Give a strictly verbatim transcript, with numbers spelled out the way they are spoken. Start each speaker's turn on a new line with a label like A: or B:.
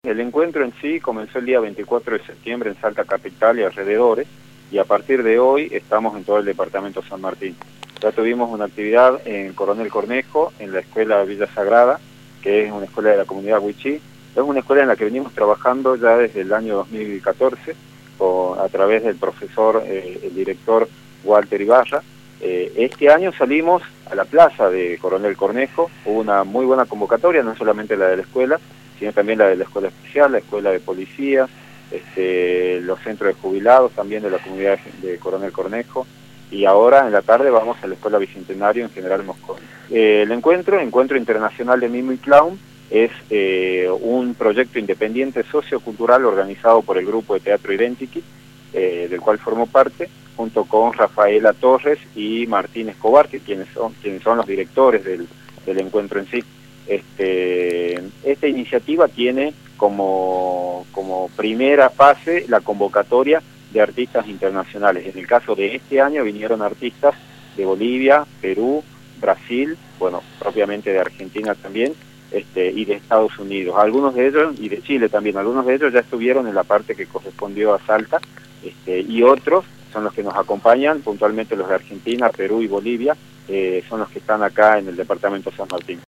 A: el encuentro en sí comenzó el día veinticuatro de septiembre en Salta Capital y alrededores, y a partir de hoy estamos en todo el departamento San Martín. Ya tuvimos una actividad en Coronel Cornejo, en la escuela Villa Sagrada, que es una escuela de la comunidad Huichí. Es una escuela en la que venimos trabajando ya desde el año dos mil catorce, con, a través del profesor, eh, el director Walter Ibarra. Eh, este año salimos a la plaza de Coronel Cornejo, hubo una muy buena convocatoria, no solamente la de la escuela, sino también la de la escuela especial, la escuela de policía, este, los centros de jubilados también de la comunidad de Coronel Cornejo, y ahora en la tarde vamos a la escuela Bicentenario en General Mosconi. Eh, el encuentro, Encuentro Internacional de Mimo y Clown, es eh, un proyecto independiente sociocultural organizado por el grupo de Teatro Identity, eh, del cual formo parte, junto con Rafaela Torres y Martín Escobar, que quienes son, quienes son los directores del, del encuentro en sí. Este, esta iniciativa tiene como, como primera fase la convocatoria de artistas internacionales. En el caso de este año vinieron artistas de Bolivia, Perú, Brasil, bueno, propiamente de Argentina también, este, y de Estados Unidos. Algunos de ellos, y de Chile también, algunos de ellos ya estuvieron en la parte que correspondió a Salta, este, y otros son los que nos acompañan, puntualmente los de Argentina, Perú y Bolivia, eh, son los que están acá en el departamento San Martín.